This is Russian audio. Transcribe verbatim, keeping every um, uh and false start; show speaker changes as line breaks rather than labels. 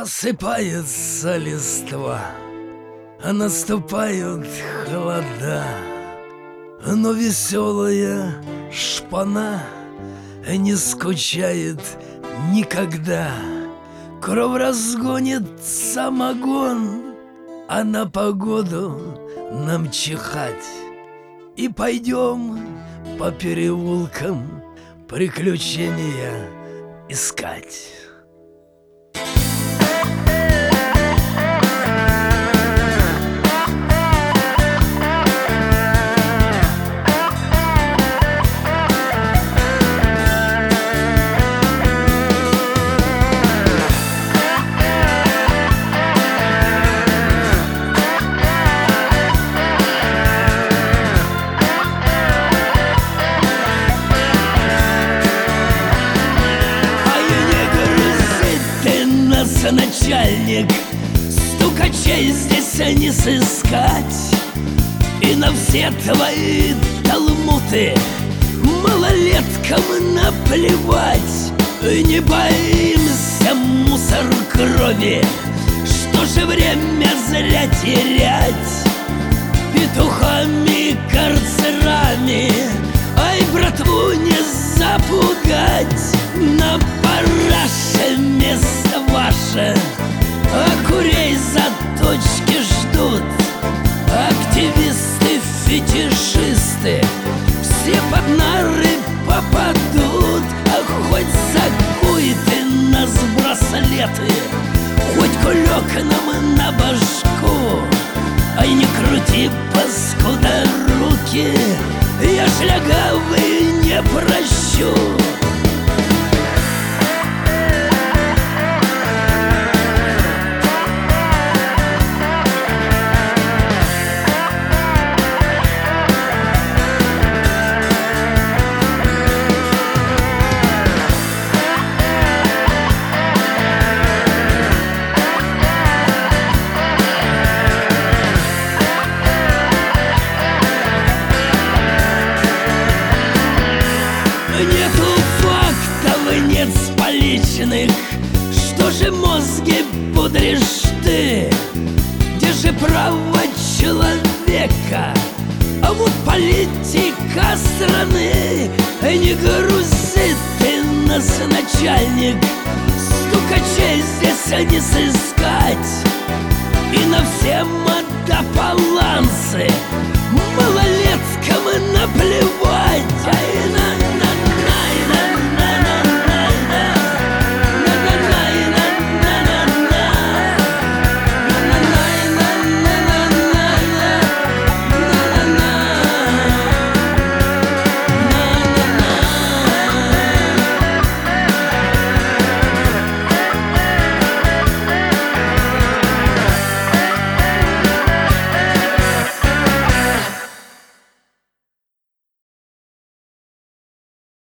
Осыпается листва, а наступают холода, но веселая шпана не скучает никогда. Кровь разгонит самогон, а на погоду нам чихать. И пойдем по переулкам приключения искать. Начальник, стукачей здесь не сыскать. И на все твои талмуты малолеткам наплевать. Не боимся мусор крови, что же время зря терять петухами, карцерами. Ай, братву не запугать. На параше место ваше, а курей заточки ждут. Активисты, фетишисты все под нары попадут. А хоть закуй ты нас браслеты, хоть кулек нам на башку. Ай, не крути, паскуда, руки, я шлягавый не прощу. Нету фактов, нет споличных. Что же мозги пудришь ты? Где же право человека? А вот политика страны. Не грузи ты нас, начальник, стукачей здесь не сыскать. И на все мотополанцы